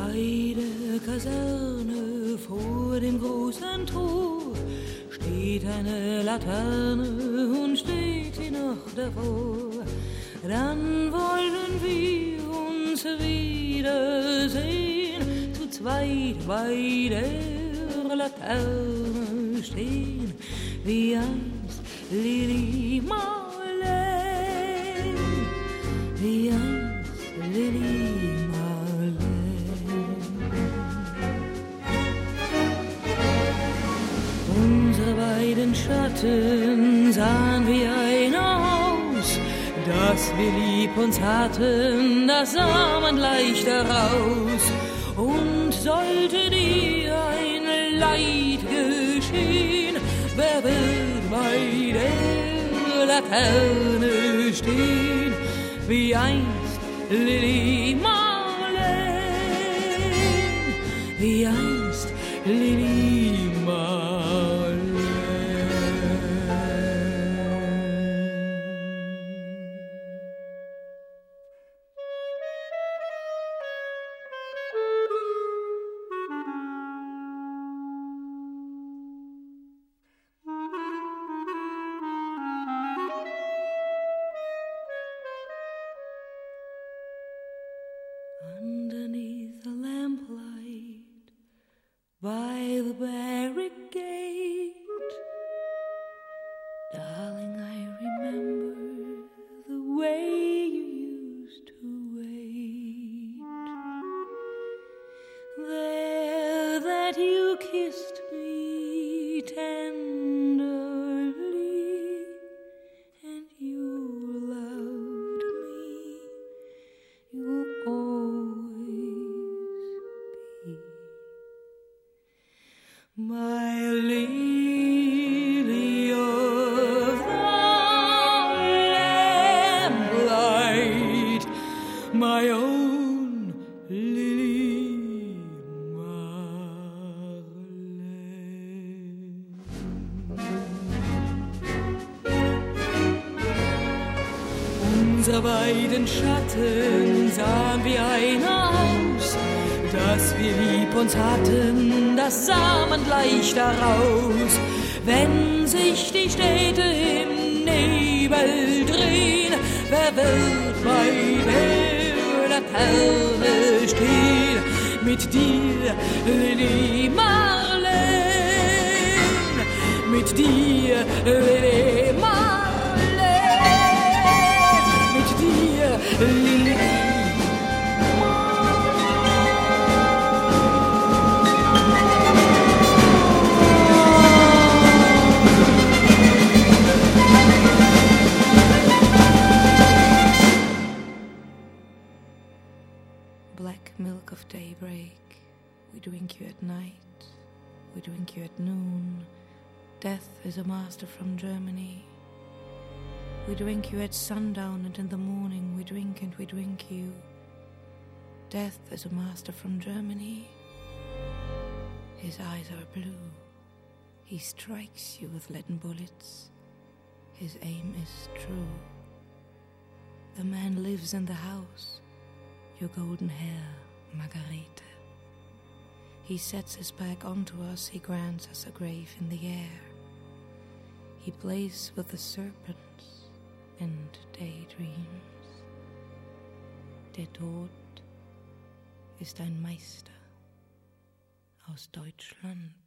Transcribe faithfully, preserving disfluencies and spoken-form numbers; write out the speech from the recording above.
Bei der Kaserne vor dem großen Tor steht eine Laterne und steht sie noch davor. Dann wollen wir uns wiedersehen, zu zweit bei der Laterne stehen, wie einst Lili Marleen, wie einst Lili Marleen. Unsere beiden Schatten sahen wie ein Haus, dass wir lieb uns hatten, das sah man leicht heraus. Und sollte dir ein Leid geschehen, wer wird bei der Laterne stehen, wie einst Lili Marleen, wie einst Lili Marleen. Underneath the lamplight, by the barricade, darling, I remember the way you used to wait. There that you kissed me tenderly, and you loved me, you will always be my lily of the lamplight, my own Lili Marleen. Unser beiden Schatten sahen wie ein Haus, dass wir lieb uns hatten, das sah man leicht daraus. Wenn sich die Städte im Nebel drehen, wer wird bei der Laterne stehen? Mit dir, Lili Marleen, mit dir, Lili Marleen, mit dir, Lili black milk of daybreak, we drink you at night, we drink you at noon. Death is a master from Germany. We drink you at sundown, and in the morning we drink and we drink you. Death is a master from Germany. His eyes are blue. He strikes you with leaden bullets. His aim is true. The man lives in the house, your golden hair, Margarete. He sets his back onto us, he grants us a grave in the air. He plays with the serpents and daydreams. Der Tod ist ein Meister aus Deutschland.